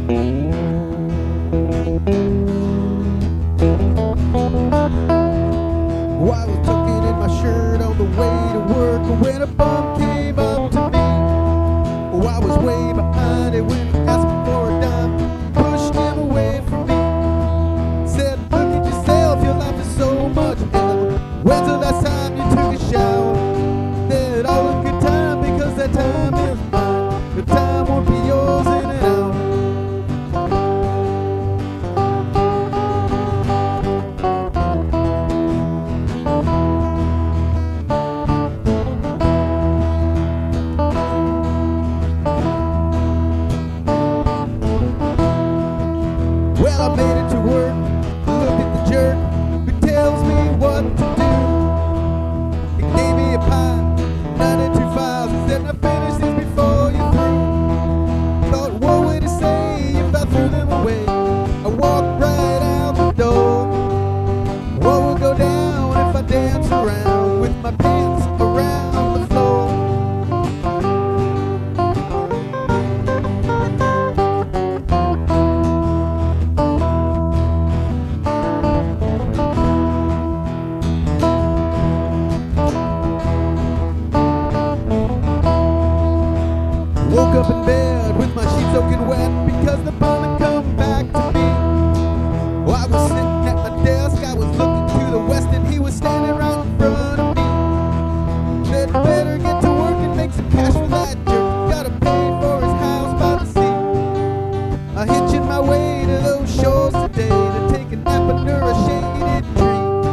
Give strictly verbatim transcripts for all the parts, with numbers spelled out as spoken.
Oh, I was tucking in my shirt on the way to work when a bum came up to me. Oh, I was way behind it when he asked me for a dime, pushed him away from me. Said, look at yourself, your life is so much better. When's the last time you took a shower? Said, all in good time because that time is mine. The time won't be yours in an hour. Well, I made it to work, looked at the jerk who tells me what to do. He gave me a pie, ninety-two files, he said, now finish this before you're through. Thought, what would he say if I threw them away? I walked right out the door. What would go down if I danced around with my pants around the floor? Woke up in bed with my sheets soaking wet because the bum had come back to me. Well, I was sitting at my desk, I was looking to the west, and he was standing right in front of me. Said, better get to work and make some cash for that jerk. Gotta pay for his house by the sea. I'm hitching my way to those shores today to take a nap under a shaded tree.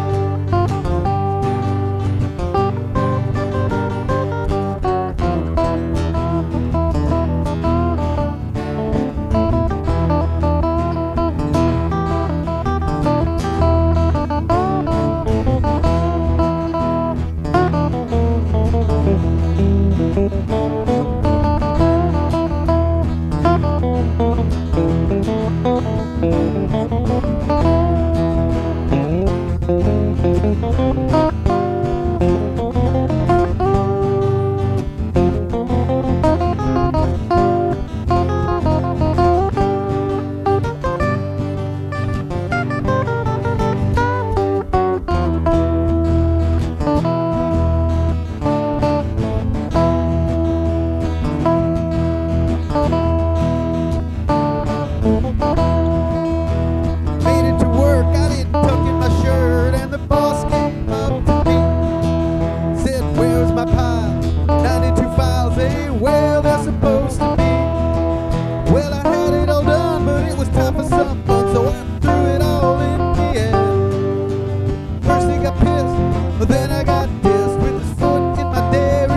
Made it to work, I didn't tuck in my shirt, and the boss came up to me. Said, where's my pile? ninety-two files ain't where they're supposed to be. Well, I had it all done, but it was time for some fun, so I threw it all in the air. First he got pissed, but then I got dissed with his foot in my derriere.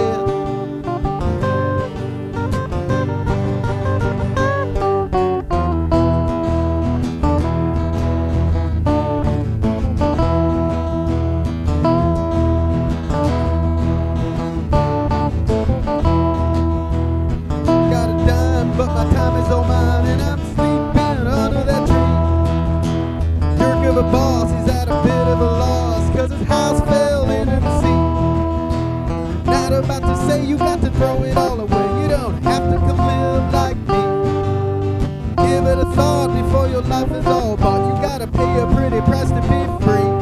But my time is all mine, and I'm sleeping under that tree. Jerk of a boss, he's at a bit of a loss, cause his house fell into the sea. Not about to say you got to throw it all away, you don't have to come live like me. Give it a thought before your life is all bought, you gotta pay a pretty price to be free.